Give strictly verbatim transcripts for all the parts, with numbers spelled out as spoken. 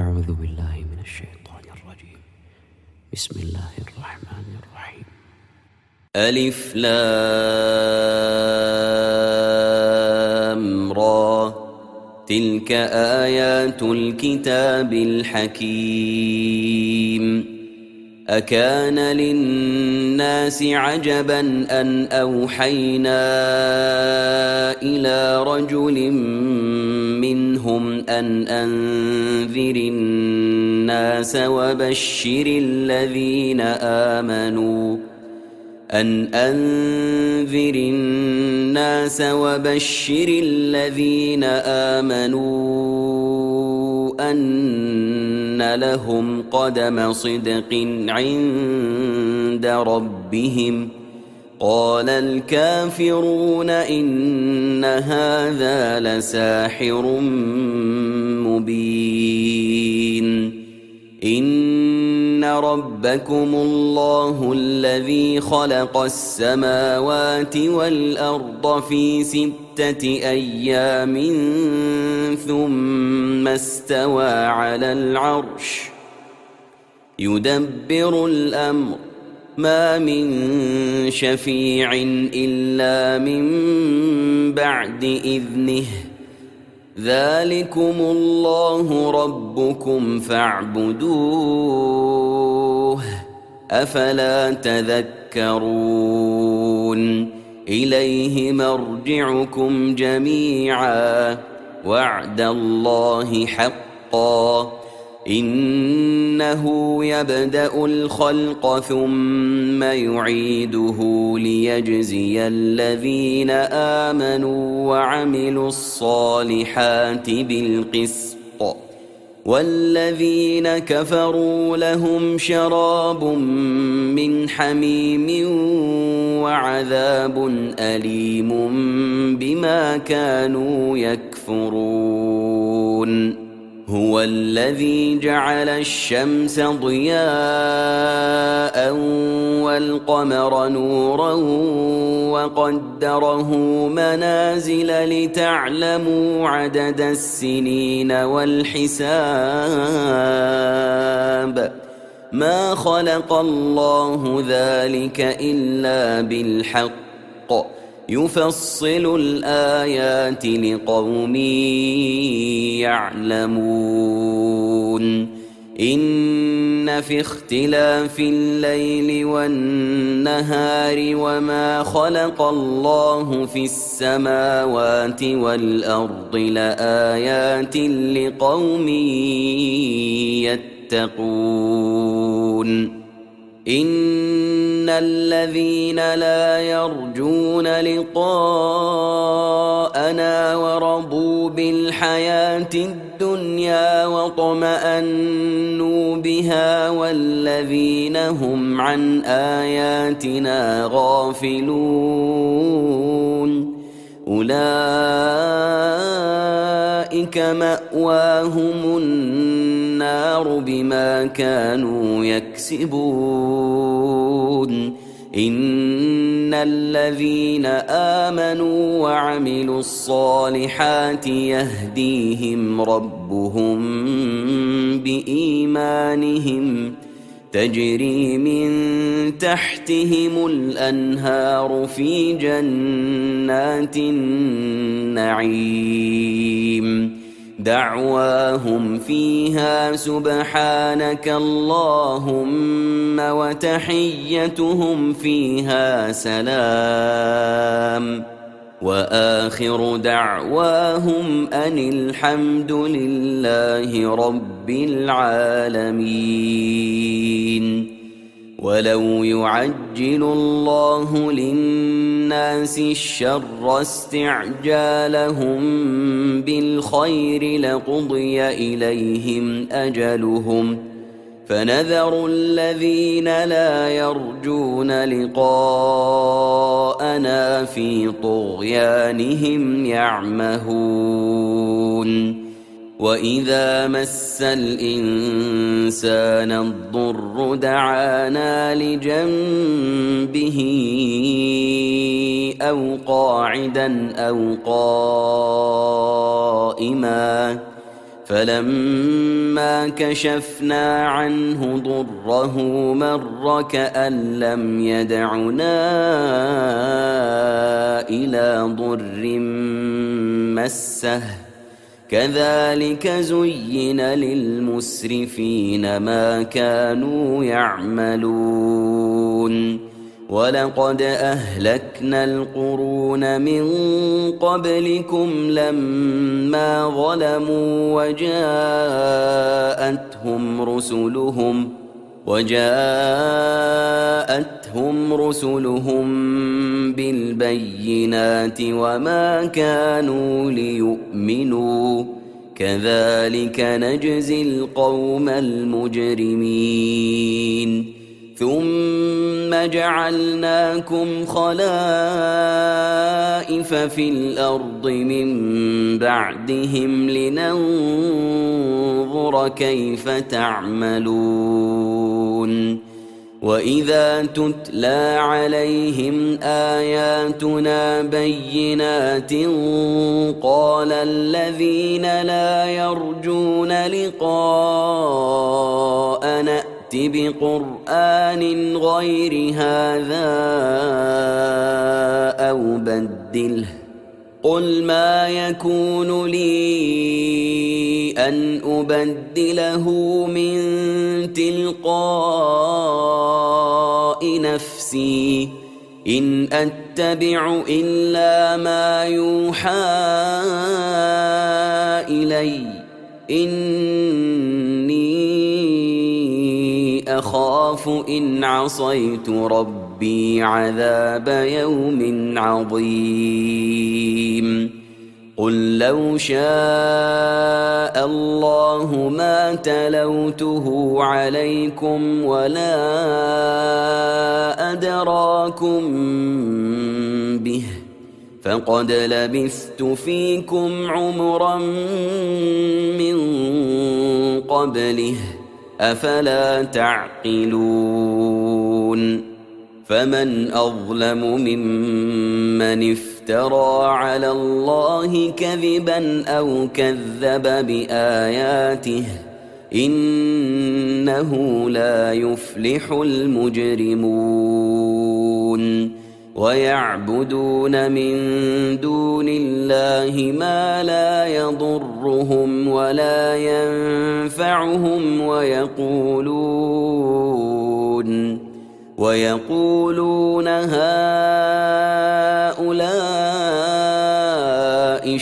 أعوذ بالله من الشيطان الرجيم. بسم الله الرحمن الرحيم. ألف لام را تلك آيات الكتاب الحكيم. أكان للناس عجبا أن أوحينا إلى رجل منهم أن أنذر الناس وبشر الذين آمنوا أن أنذر الناس وبشر الذين آمنوا أن لهم قدم صدق عند ربهم. قال الكافرون إن هذا لساحر مبين. إن ربكم الله الذي خلق السماوات والأرض في ستة أيام ثم استوى على العرش يدبر الأمر ما من شفيع إلا من بعد إذنه. ذلكم الله ربكم فاعبدوه أفلا تذكرون. إليه مرجعكم جميعا وعد الله حقا. إنه يبدأ الخلق ثم يعيده ليجزي الذين آمنوا وعملوا الصالحات بالقسط والذين كفروا لهم شراب من حميم وعذاب أليم بما كانوا يكفرون. هو الذي جعل الشمس ضياء والقمر نورا وقدره منازل لتعلموا عدد السنين والحساب. ما خلق الله ذلك إلا بالحق يفصل الآيات لقوم يعلمون. إن في اختلاف الليل والنهار وما خلق الله في السماوات والأرض لآيات لقوم يتقون. إن الذين لا يرجون لقاءنا ورضوا بالحياة الدنيا واطمأنوا بها والذين هم عن آياتنا غافلون أولئك مأواهم النار بما كانوا يكسبون. إن الذين آمنوا وعملوا الصالحات يهديهم ربهم بإيمانهم تجري من تحتهم الأنهار في جنات النعيم. دعواهم فيها سبحانك اللهم وتحيتهم فيها سلام. وآخر دعواهم أن الحمد لله رب العالمين. ولو يعجل الله للناس الشر استعجالهم بالخير لقضي إليهم أجلهم فنذر الذين لا يرجون لقاءنا في طغيانهم يعمهون. وإذا مس الإنسان الضر دعانا لجنبه أو قاعدا أو قائما فلما كشفنا عنه ضره مر كأن لم يدعنا إلى ضر مسه كذلك زين للمسرفين ما كانوا يعملون ولقد أهلكنا القرون من قبلكم لما ظلموا وجاءتهم رسلهم وجاءتهم رسلهم بالبينات وما كانوا ليؤمنوا كذلك نجزي القوم المجرمين ثم جعلناكم خلائف في الأرض من بعدهم لننظر كيف تعملون وإذا تتلى عليهم آياتنا بينات قال الذين لا يرجون لقاءنا بقرآن غير هذا أو بدله قل ما يكون لي أن أبدله من تلقاء نفسي إن أتبع إلا ما يوحى إلي إني أخاف إن عصيت ربي عذاب يوم عظيم قل لو شاء الله ما تلوته عليكم ولا أدراكم به فقد لبثت فيكم عمرا من قبله أفلا تعقلون فمن أظلم ممن افترى على الله كذبا أو كذب بآياته إنه لا يفلح المجرمون ويعبدون من دون الله ما لا يضرهم ولا ينفعهم ويقولون ويقولون هؤلاء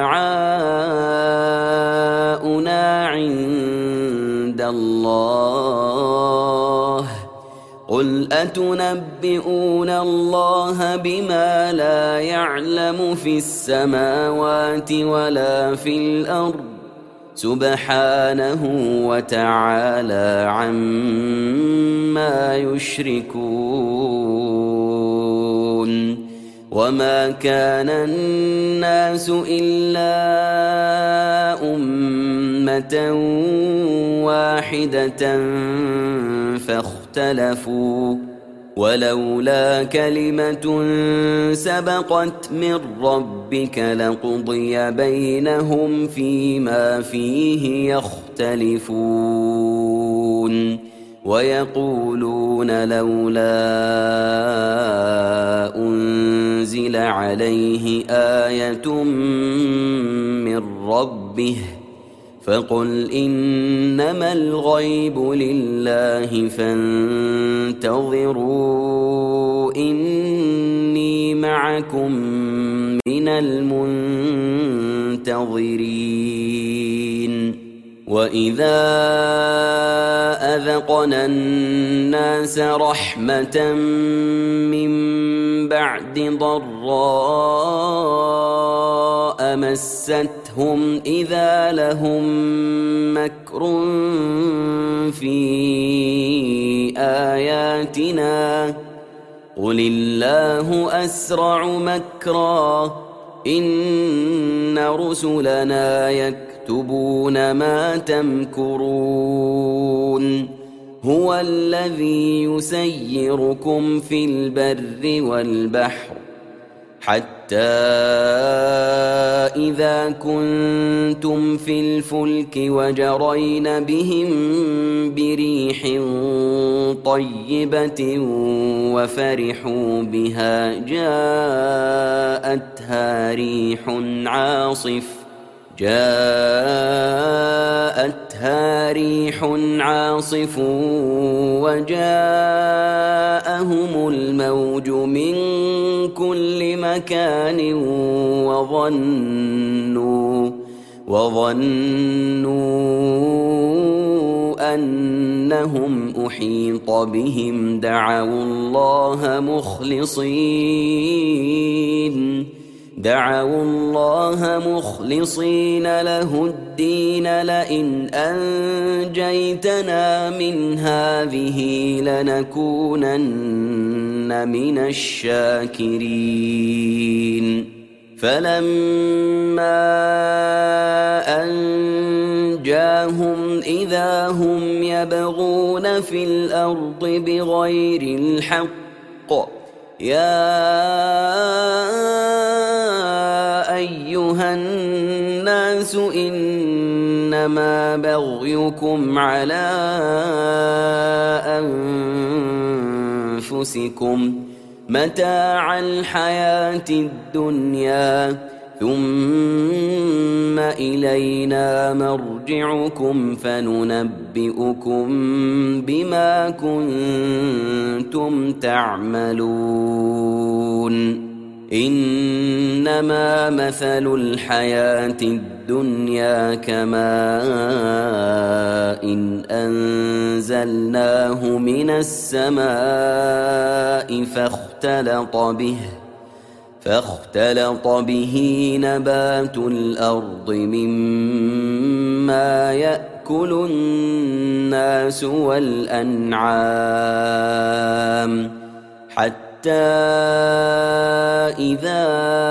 شفعاؤنا عند الله قل أتنبئون الله بما لا يعلم في السماوات ولا في الأرض سبحانه وتعالى عما يشركون وما كان الناس إلا أمة واحدة فاختلفوا ولولا كلمة سبقت من ربك لقضي بينهم فيما فيه يختلفون ويقولون لولا أنزل عليه آية من ربه فقل إنما الغيب لله فانتظروا إني معكم من المنتظرين وإذا أذقنا الناس رحمة من بعد ضراء مستهم إذا لهم مكر في آياتنا قل الله أسرع مكرا إن رسلنا يكتبون ما تمكرون هو الذي يسيركم في البر والبحر حتى إذا كنتم في الفلك وجرين بهم بريح طيبة وفرحوا بها جاءتها ريح عاصف جاءتها ريح عاصف وجاءهم الموج من كل مكان وظنوا وظنوا أنهم أحيط بهم دعوا الله مخلصين دعوا الله مخلصين له الدين لئن أنجيتنا من هذه لنكونن من الشاكرين فلما أنجاهم إذا هم يبغون في الأرض بغير الحق يا أيها الناس إنما بغيكم على أنفسكم متاع الحياة الدنيا ثم إلينا مرجعكم فننبئكم بما كنتم تعملون إنما مثل الحياة الدنيا كماء إن أنزلناه من السماء فاختلط به فاختلط به نبات الأرض مما يأكل الناس والأنعام حتى إذا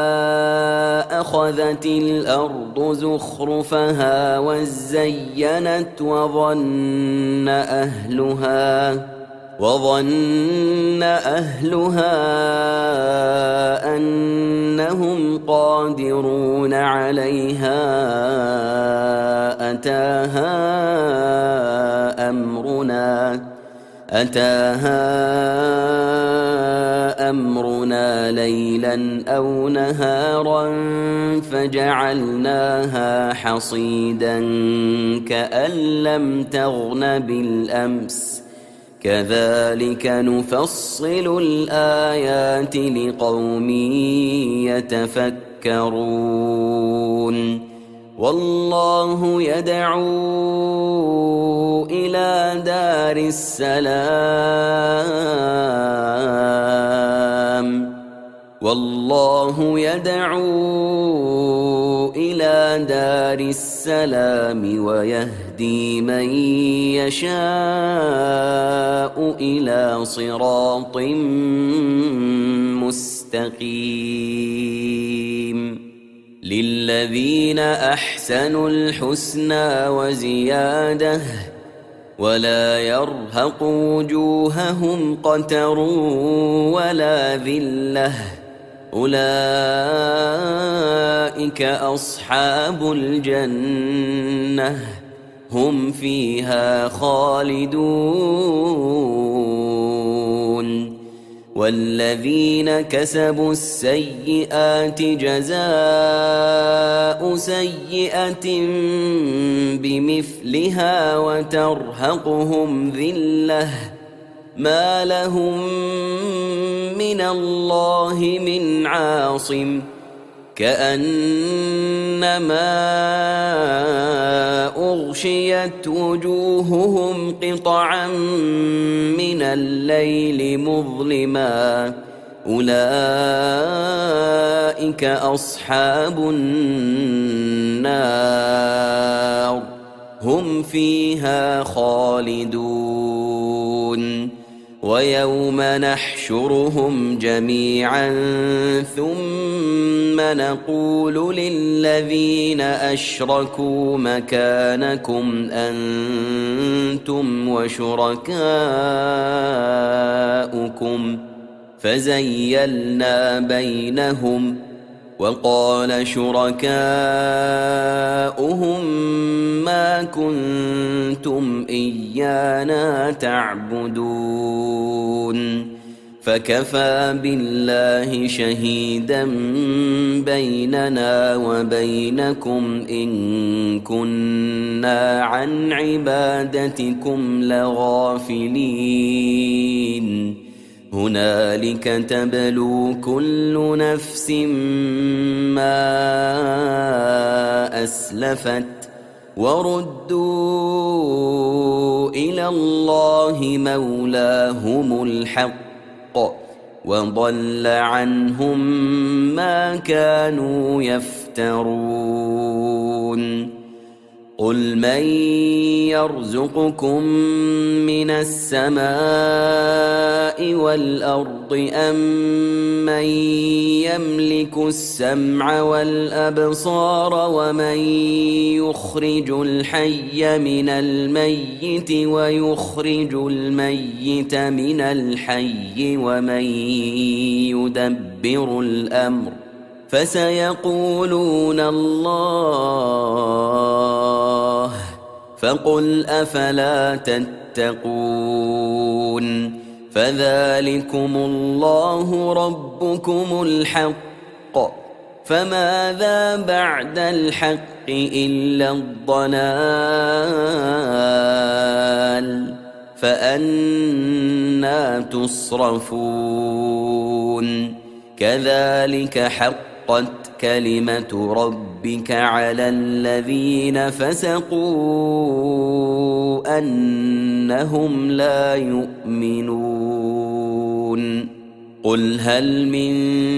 أخذت الأرض زخرفها وزينت وظن أهلها وظن أهلها أنهم قادرون عليها أتاها أمرنا أتاها أمرنا ليلا أو نهارا فجعلناها حصيدا كأن لم تغن بالأمس كذلك نفصل الآيات لقوم يتفكرون والله يدعو إلى دار السلام والله يدعو إلى دار السلام ويهدي من يشاء إلى صراط مستقيم للذين أحسنوا الحسنى وزيادة ولا يرهق وجوههم قتر ولا ذلة أولئك أصحاب الجنة هم فيها خالدون والذين كسبوا السيئات جزاء سيئة بمثلها وترهقهم ذلة ما لهم من الله من عاصم كأنما أغشيت وجوههم قطعا من الليل مظلما أولئك أصحاب النار هم فيها خالدون ويوم نحشرهم جميعا ثم نقول للذين أشركوا مكانكم أنتم وشركاؤكم فزيلنا بينهم وقال شركاؤهم ما كنتم إيانا تعبدون فكفى بالله شهيدا بيننا وبينكم إن كنا عن عبادتكم لغافلين هنالك تبلو كل نفس ما أسلفت وردوا إلى الله مولاهم الحق وضل عنهم ما كانوا يفترون قل من يرزقكم من السماء والأرض أم من يملك السمع والأبصار ومن يخرج الحي من الميت ويخرج الميت من الحي ومن يدبر الأمر فسيقولون الله فقل أفلا تتقون فذلكم الله ربكم الحق فماذا بعد الحق إلا الضلال فأنى تصرفون كذلك حقت كلمة ربك على الذين فسقوا أنهم لا يؤمنون قل هل من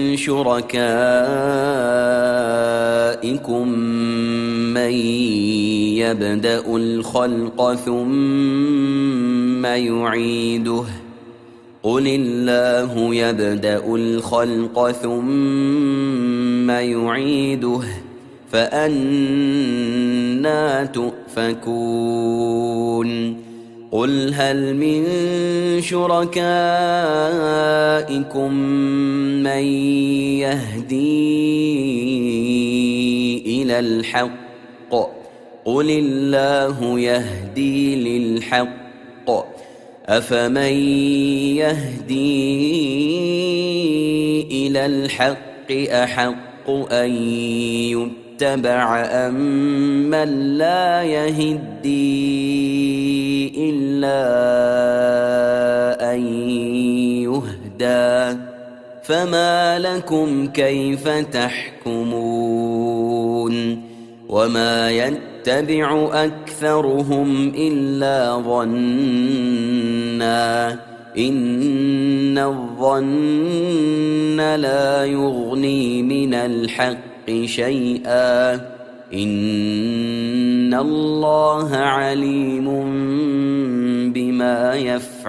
شركائكم من يبدأ الخلق ثم يعيده قل الله يبدأ الخلق ثم يعيده فأنى تؤفكون قل هل من شركائكم من يهدي إلى الحق قل الله يهدي للحق أفمن يهدي إلى الحق أحق أن يتبع أم من لا يهدي إلا أن يهدى فما لكم كيف تحكمون وما يتبع أكثرهم إلا ظنا إن الظن لا يغني من الحق شيئا إن الله عليم بما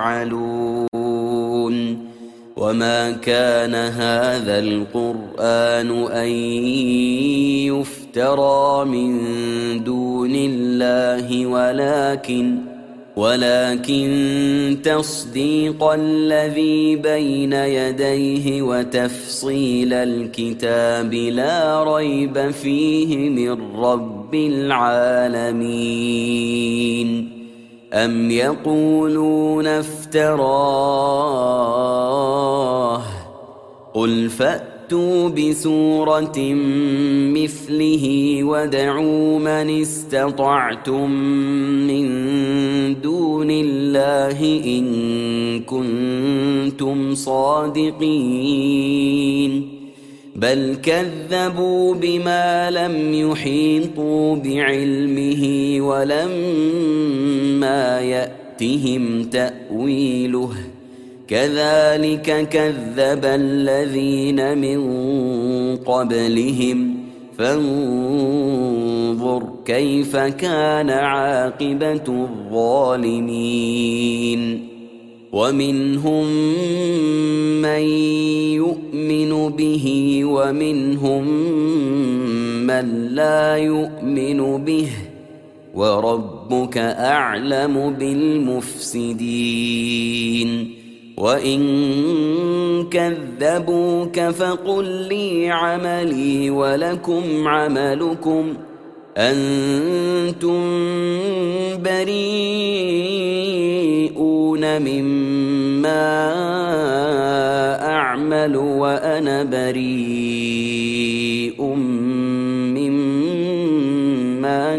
يفعلون وما كان هذا القرآن أن يفترى من دون الله ولكن ولكن تصديق الذي بين يديه وتفصيل الكتاب لا ريب فيه من رب العالمين أم يقولون افتراه قل فأتوا بسورة مثله وادعوا من استطعتم من دون الله إن كنتم صادقين بل كذبوا بما لم يحيطوا بعلمه ولما يأتهم تأويله كذلك كذب الذين من قبلهم فانظر كيف كان عاقبة الظالمين ومنهم من يؤمن به ومنهم من لا يؤمن به وربك أعلم بالمفسدين وإن كذبوك فقل لي عملي ولكم عملكم أنتم بريئون مما أعمل وأنا بريء مما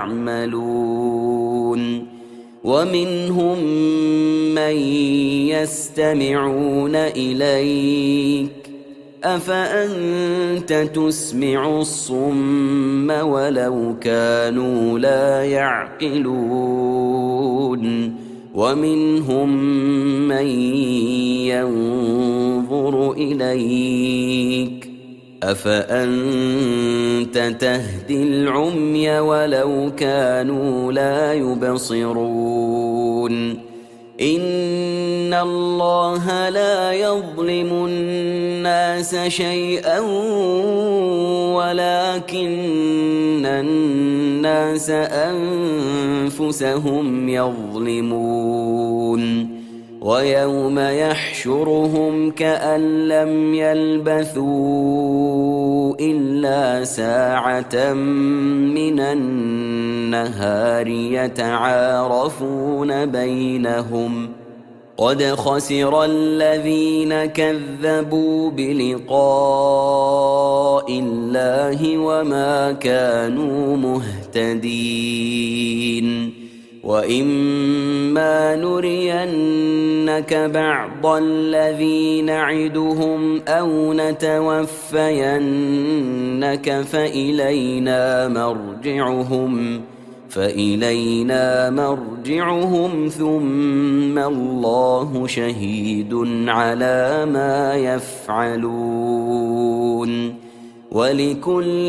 تعملون ومنهم من يستمعون إليك أفأنت تسمع الصم ولو كانوا لا يعقلون ومنهم من ينظر إليك أفأنت تهدي العمي ولو كانوا لا يبصرون إن الله لا يظلم الناس شيئا ولكن الناس أنفسهم يظلمون ويوم يحشرهم كأن لم يلبثوا إلا ساعة من النهار يتعارفون بينهم قد خسر الذين كذبوا بلقاء الله وما كانوا مهتدين وإما نرينك بعض الذي نعدهم أو نتوفينك فإلينا مرجعهم فإلينا مرجعهم ثم الله شهيد على ما يفعلون ولكل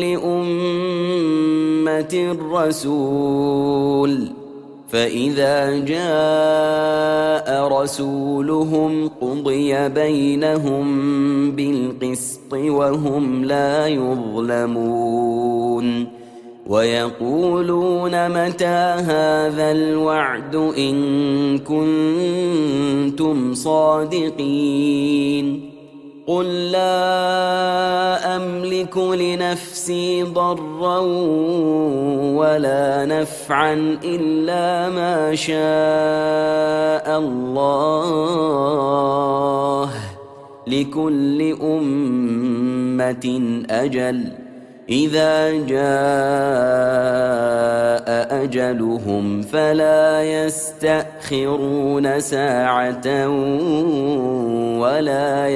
أمة رسول فإذا جاء رسولهم قضي بينهم بالقسط وهم لا يظلمون ويقولون متى هذا الوعد إن كنتم صادقين قل لا أملك لنفسي ضرا ولا نفعا إلا ما شاء الله لكل أمة أجل إذا جاء أجلهم فلا يستأخرون ساعة ولا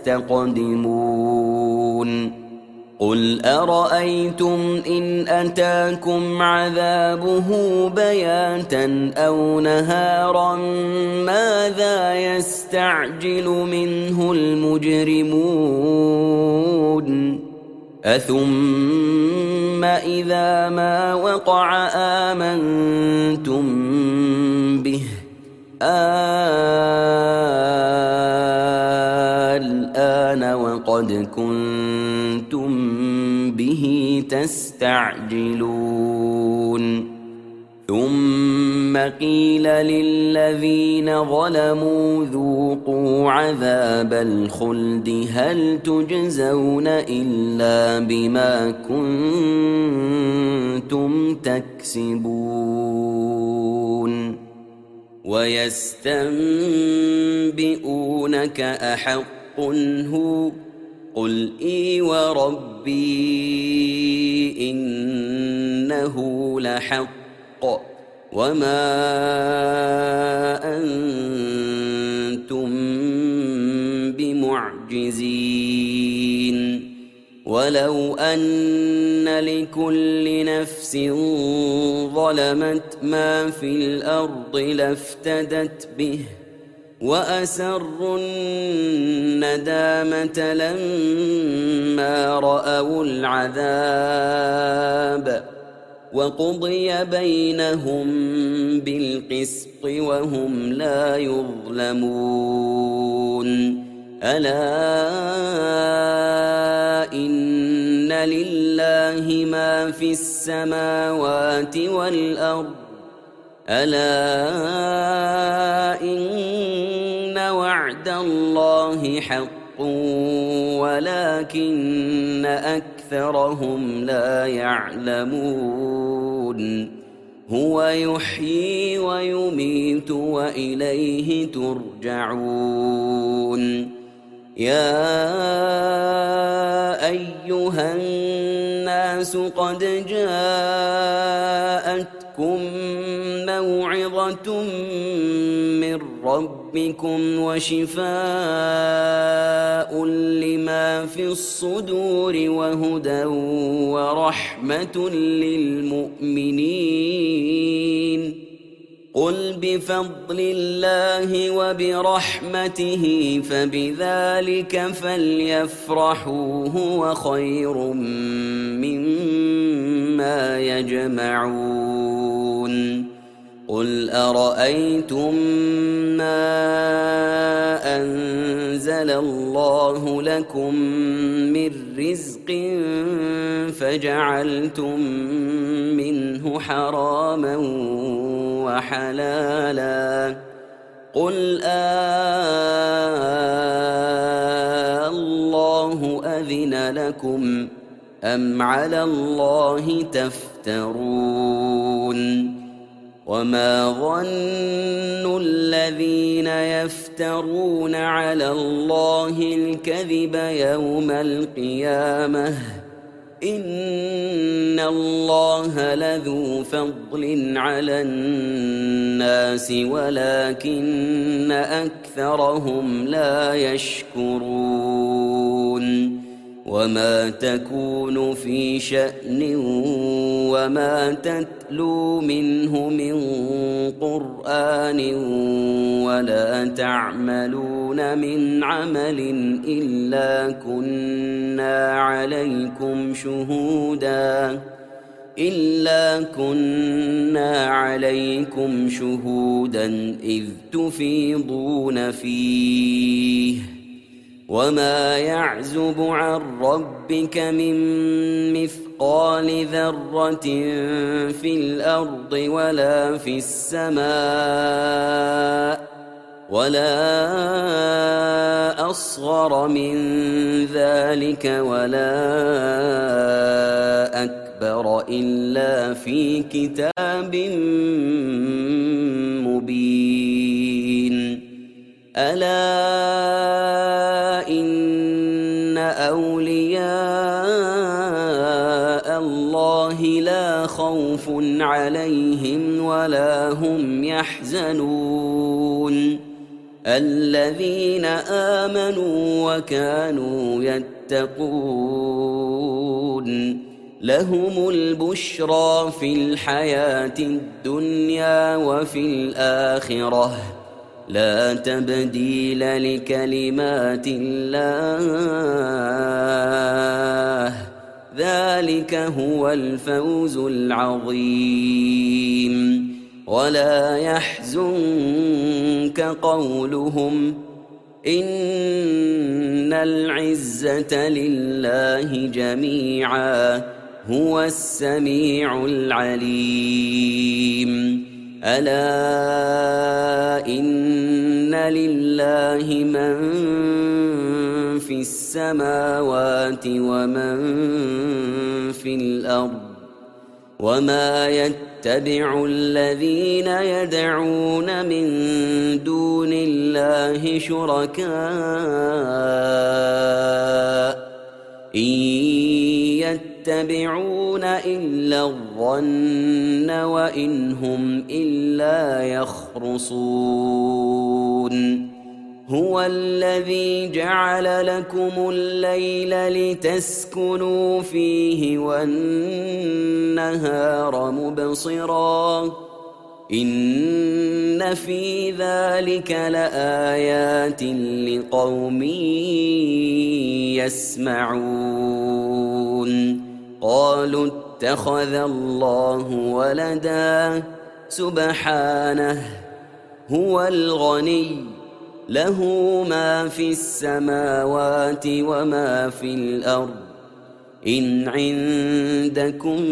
يستقدمون قل أرأيتم إن أتاكم عذابه بياتا أو نهارا ماذا يستعجل منه المجرمون أثم إذا ما وقع آمنتم به الآن وقد كنتم به تستعجلون ثم قيل للذين ظلموا ذوقوا عذاب الخلد هل تجزون إلا بما كنتم تكسبون ويستنبئونك أحق هو قل إي وربي إنه لحق وما أنتم بمعجزين ولو أن لكل نفس ظلمت ما في الأرض لافتدت به وأسروا الندامة لما رأوا العذاب وقضي بينهم بالقسط وهم لا يظلمون ألا إن لله ما في السماوات والأرض ألا إن وعد حق ولكن أكثرهم لا يعلمون هو يحيي ويميت وإليه ترجعون يا أيها الناس قد جاءتكم موعظة من ربكم وشفاء لما في الصدور وهدى ورحمة للمؤمنين قل بفضل الله وبرحمته فبذلك فليفرحوا هو خير مما يجمعون قل أرأيتم ما أنزل الله لكم من رزق فجعلتم منه حراما وحلالا قل آه الله أذن لكم أم على الله تفترون وما ظن الذين يفترون على الله الكذب يوم القيامة إن الله لذو فضل على الناس ولكن أكثرهم لا يشكرون وما تكون في شأن وما تتلو منه من قرآن ولا تعملون من عمل إلا كنا عليكم شهودا إلا كنا عليكم شهودا إذ تفيضون فيه وما يعزب عن ربك من مثقال ذرة في الأرض ولا في السماء ولا أصغر من ذلك ولا أكبر إلا في كتاب مبين ألا إن أولياء الله لا خوف عليهم ولا هم يحزنون الذين آمنوا وكانوا يتقون لهم البشرى في الحياة الدنيا وفي الآخرة لا تبديل لكلمات الله ذلك هو الفوز العظيم ولا يحزنك قولهم إن العزة لله جميعا هو السميع العليم ألا إن لله من في السماوات ومن في الأرض وما يتبع الذين يدعون من دون الله شركاء إن يتبعون إلا الظن وإن هم إلا يخرصون هو الذي جعل لكم الليل لتسكنوا فيه والنهار مبصرا إن في ذلك لآيات لقوم يسمعون قالوا اتخذ الله ولدا سبحانه هو الغني له ما في السماوات وما في الأرض إن عندكم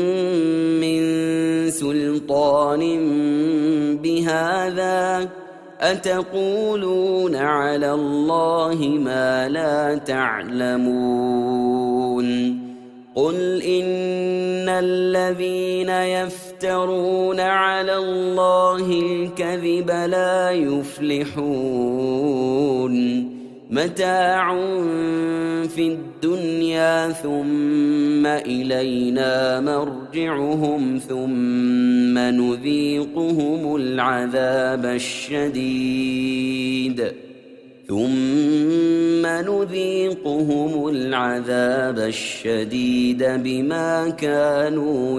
من سلطان بهذا أتقولون على الله ما لا تعلمون قل إن الذين يفترون على الله الكذب لا يفلحون متاع في الدنيا ثم إلينا مرجعهم ثم نذيقهم العذاب الشديد ثم نذيقهم العذاب الشديد بما كانوا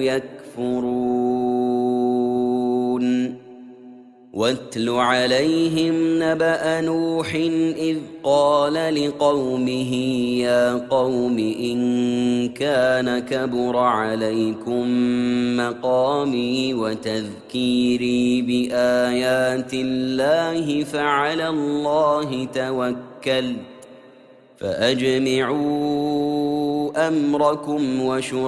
يكفرون واتل عليهم نبأ نوح إذ قال لقومه يا قوم إن كان كبر عليكم مقامي وتذكيري بآيات الله فعلى الله توكلت فأجمعوا أمركم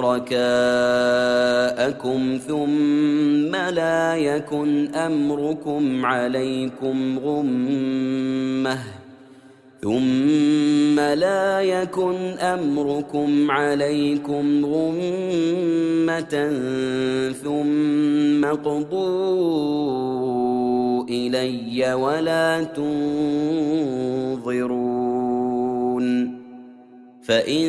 وشركاءكم ثم لا يكن أمركم عليكم غمة ثم لا يكن أمركم عليكم غمة ثم اقضوا إلي ولا تنظرون فإن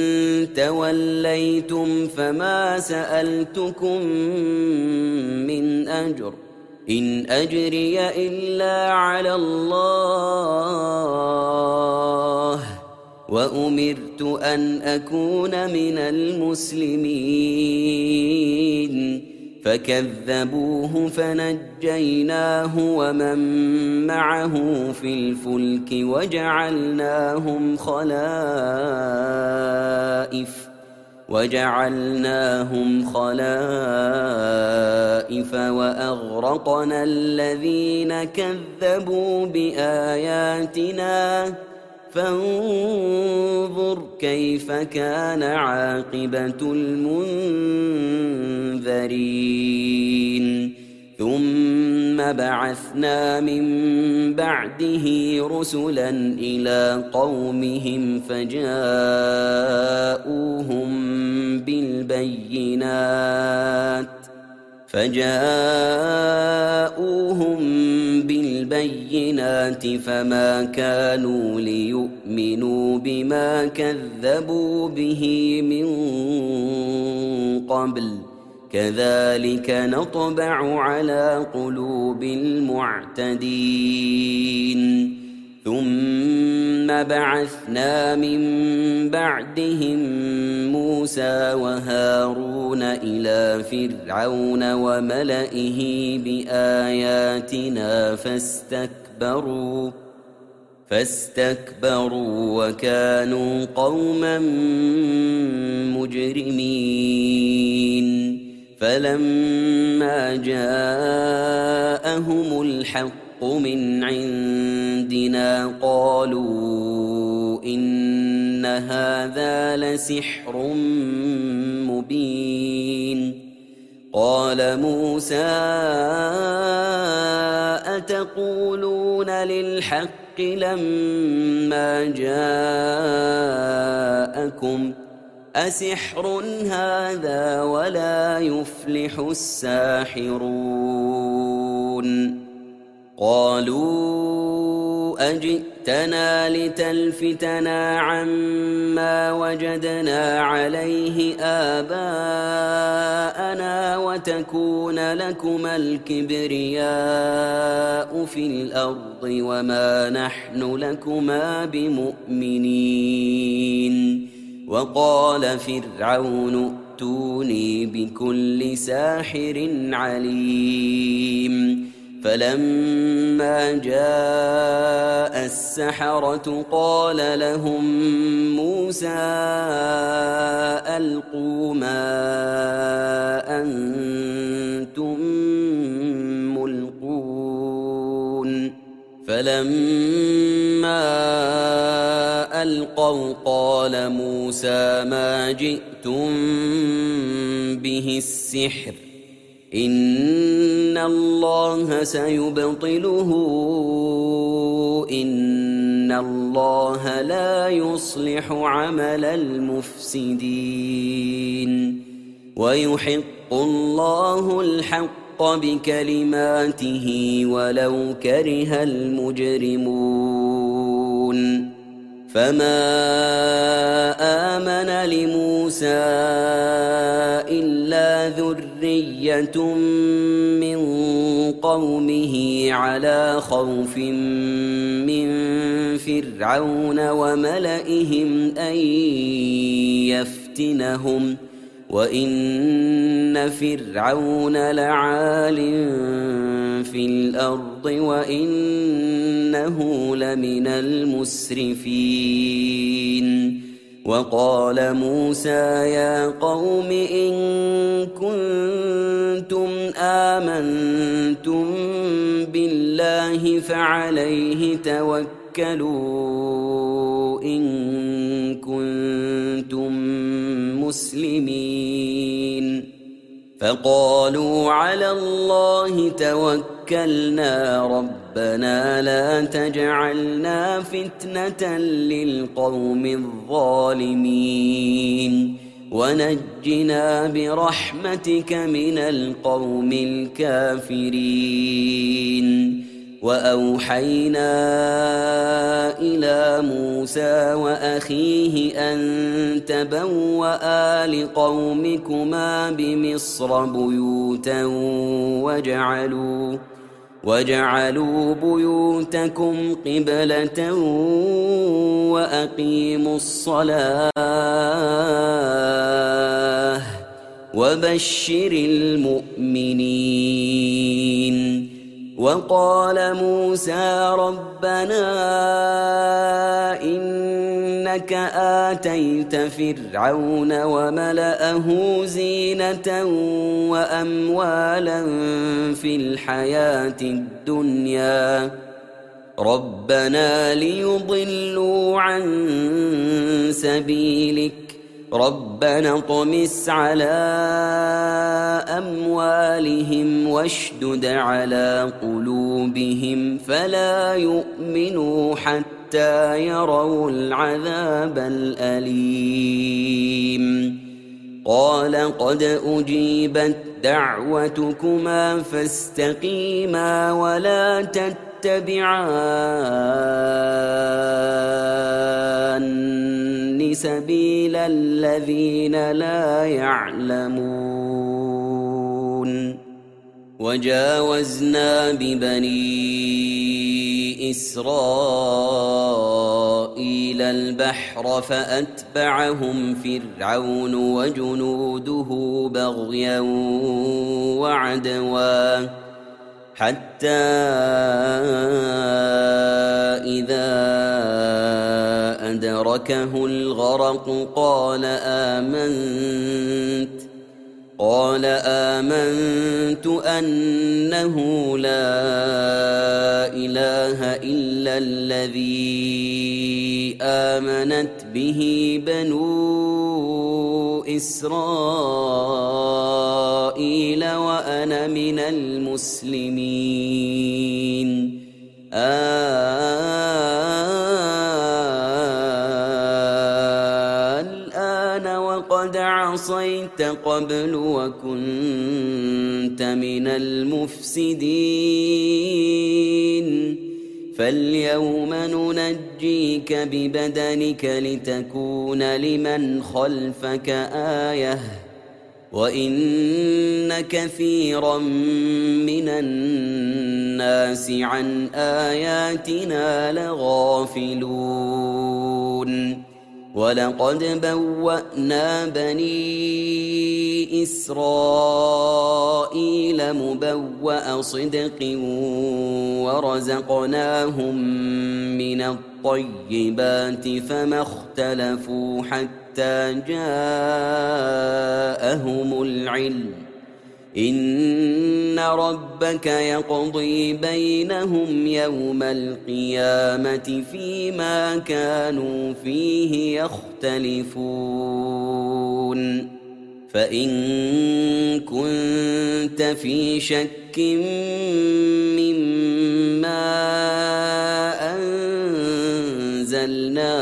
توليتم فما سألتكم من أجر إن أجري إلا على الله وأمرت أن أكون من المسلمين فكذبوه فنجيناه ومن معه في الفلك وجعلناهم خلائف وجعلناهم خلائف وأغرقنا الذين كذبوا بآياتنا فانظر كيف كان عاقبة المنذرين ثم بعثنا من بعده رسلا إلى قومهم فجاءوهم بالبينات فجاءوهم بالبينات فما كانوا ليؤمنوا بما كذبوا به من قبل كذلك نطبع على قلوب المعتدين ثم بعثنا من بعدهم موسى وهارون إلى فرعون وملئه بآياتنا فاستكبروا فاستكبروا وكانوا قوما مجرمين فلما جاءهم الحق من عندنا قالوا إن هذا لسحر مبين قال موسى أتقولون للحق لما جاءكم أسحر هذا ولا يفلح الساحرون قالوا أجئتنا لتلفتنا عما وجدنا عليه آباءنا وتكون لكما الكبرياء في الأرض وما نحن لكما بمؤمنين وقال فرعون ائتوني بكل ساحر عليم فلما جاء السحرة قال لهم موسى ألقوا ما أنتم ملقون فلما ألقوا قال موسى ما جئتم به السحر إن الله سيبطله إن الله لا يصلح عمل المفسدين ويحق الله الحق بكلماته ولو كره المجرمون فما آمن لموسى إلا ذرية من قومه على خوف من فرعون وملئهم أن يفتنهم وإن فرعون لعال في الأرض وإنه لمن المسرفين وقال موسى يا قوم إن كنتم آمنتم بالله فعليه توكلوا إن كنتم مسلمين فقالوا على الله توكلنا ربنا لا تجعلنا فتنة للقوم الظالمين ونجنا برحمتك من القوم الكافرين وأوحينا إلى موسى وأخيه أن تبوأ لقومكما بمصر بيوتا وجعلوا وجعلوا بيوتكم قبلة وأقيموا الصلاة وبشر المؤمنين وقال موسى ربنا إنك آتيت فرعون وملأه زينة وأموالا في الحياة الدنيا ربنا ليضلوا عن سبيلك ربنا اطمس على أموالهم واشدد على قلوبهم فلا يؤمنوا حتى يروا العذاب الأليم قال قد أجيبت دعوتكما فاستقيما ولا تتبعان سبيل الذين لا يعلمون وجاوزنا ببني إسرائيل البحر فأتبعهم فرعون وجنوده بغيا وعدوا حتى إذا أدركه الغرق قال آمنت قال آمنت أنه لا إله إلا الذي آمنت به بنو إسرائيل وأنا من المسلمين الآن وقد عصيت قبل وكنت من المفسدين فاليوم ننجيك ببدنك لتكون لمن خلفك آية وإن كثيرا من الناس عن آياتنا لغافلون ولقد بوأنا بني إسرائيل مبوأ صدق ورزقناهم من الطيبات فما اختلفوا حتى جاءهم العلم إن ربك يقضي بينهم يوم القيامة فيما كانوا فيه يختلفون فإن كنت في شك مما أنزلنا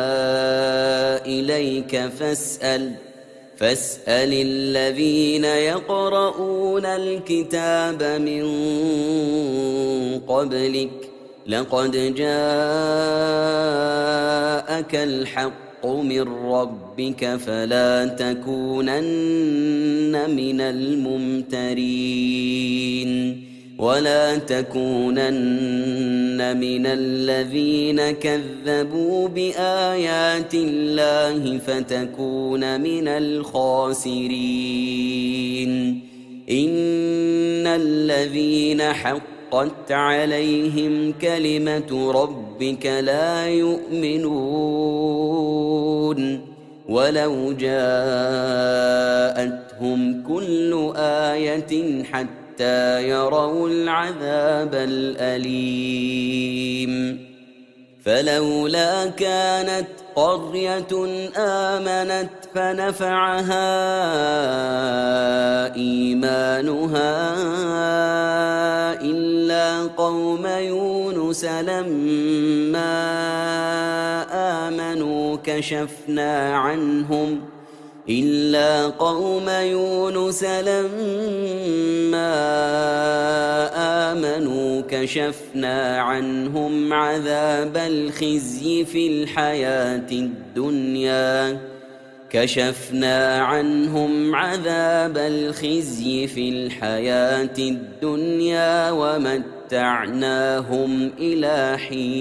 إليك فاسأل فاسأل الذين يقرؤون الكتاب من قبلك لقد جاءك الحق من ربك فلا تكونن من الممترين ولا تكونن من الذين كذبوا بآيات الله فتكون من الخاسرين إن الذين حقت عليهم كلمة ربك لا يؤمنون ولو جاءتهم كل آية حتى يروا العذاب الأليم فلولا كانت قرية آمنت فنفعها إيمانها إلا قوم يونس لما آمنوا كشفنا عنهم إلا قوم يونس لما آمنوا كشفنا عنهم عذاب الخزي في الحياة الدنيا كشفنا عنهم عذاب الخزي في الحياة الدنيا ومتعناهم إلى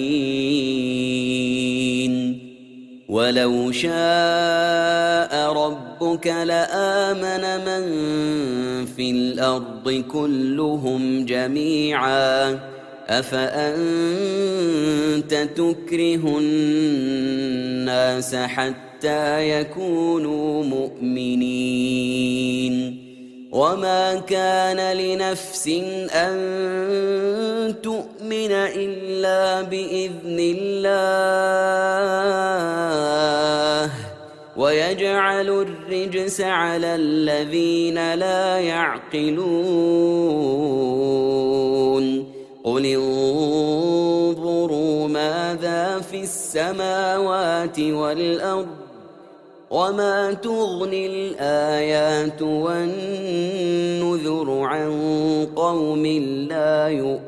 حين ولو شاء ربك لآمن من في الأرض كلهم جميعا أفأنت تكره الناس حتى يكونوا مؤمنين وما كان لنفس أن تؤمن إلا بإذن الله ويجعل الرجس على الذين لا يعقلون قل انظروا ماذا في السماوات والأرض وما تغني الآيات والنذر عن قوم لا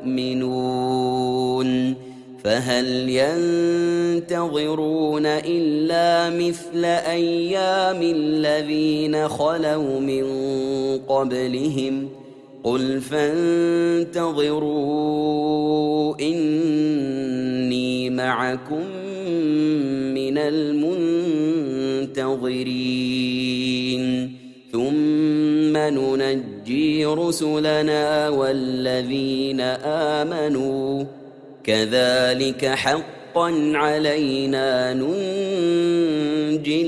يؤمنون فهل ينتظرون إلا مثل أيام الذين خلوا من قبلهم قل فانتظروا إني معكم من المنتظرين ثم ننجي رسلنا والذين آمنوا كذلك حقا علينا ننجي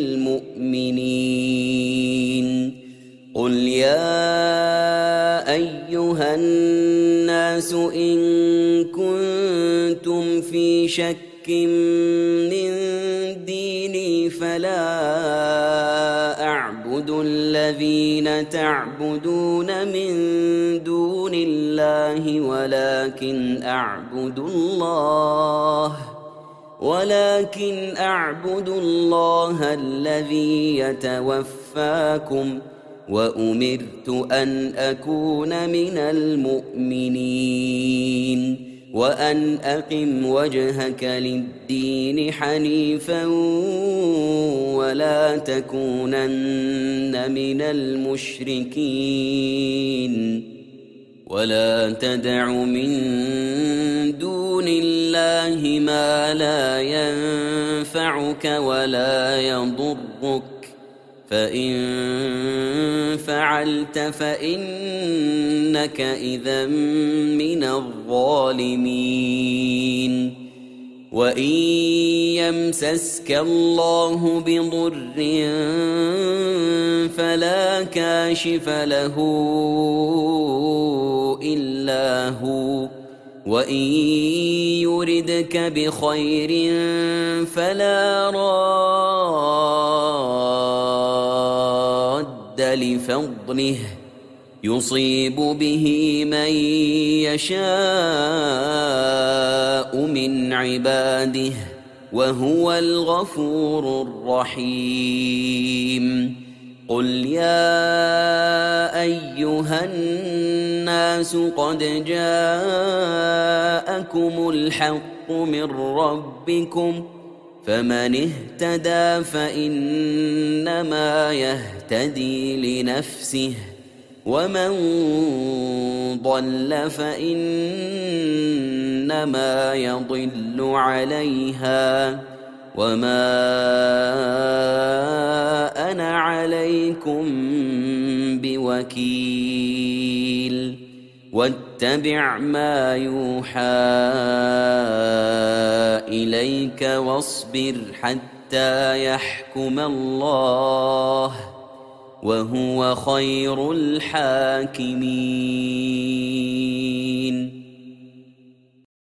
المؤمنين قل يا أيها الناس إن كنتم في شك من ديني فلا أعبد الذين تعبدون من دون الله ولكن أعبد الله ولكن أعبد الله الذي يتوفاكم وأمرت أن أكون من المؤمنين وأن أقم وجهك للدين حنيفا ولا تكونن من المشركين ولا تدع من دون الله ما لا ينفعك ولا يضرك فإن فعلت فإنك إذا من الظالمين وإن يمسسك الله بضر فلا كاشف له إلا هو وإن يردك بخير فلا راد رد لفضله يصيب به من يشاء من عباده وهو الغفور الرحيم. قل يا أيها الناس قد جاءكم الحق من ربكم فمن اهتدى فإنما يهتدي لنفسه ومن ضل فإنما يضل عليها وما أنا عليكم بوكيل. واتبع ما يوحى إليك واصبر حتى يحكم الله وهو خير الحاكمين.